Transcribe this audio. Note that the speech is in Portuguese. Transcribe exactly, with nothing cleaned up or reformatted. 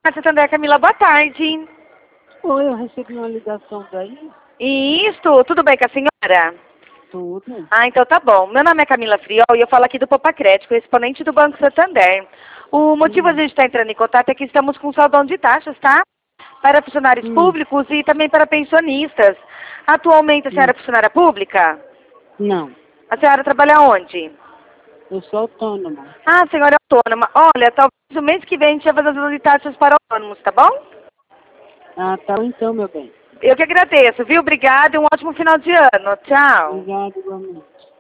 Santander, Camila, boa tarde. Oi, eu recebi uma ligação daí. Isso, tudo bem com a senhora? Tudo. Ah, então tá bom. Meu nome é Camila Friol e eu falo aqui do Popacrédito, exponente do Banco Santander. O motivo Hum. a gente estar entrando em contato é que estamos com saldão de taxas, tá? Para funcionários Hum. públicos e também para pensionistas. Atualmente a senhora Hum. é funcionária pública? Não, A senhora trabalha onde? eu sou autônoma. Ah, a senhora é autônoma. Olha, talvez o mês que vem a gente vai fazer as saldão de taxas para autônomos, tá bom? Ah, tá então, meu bem. Eu que agradeço, viu? Obrigada e um ótimo final de ano. Tchau. Obrigado, igualmente.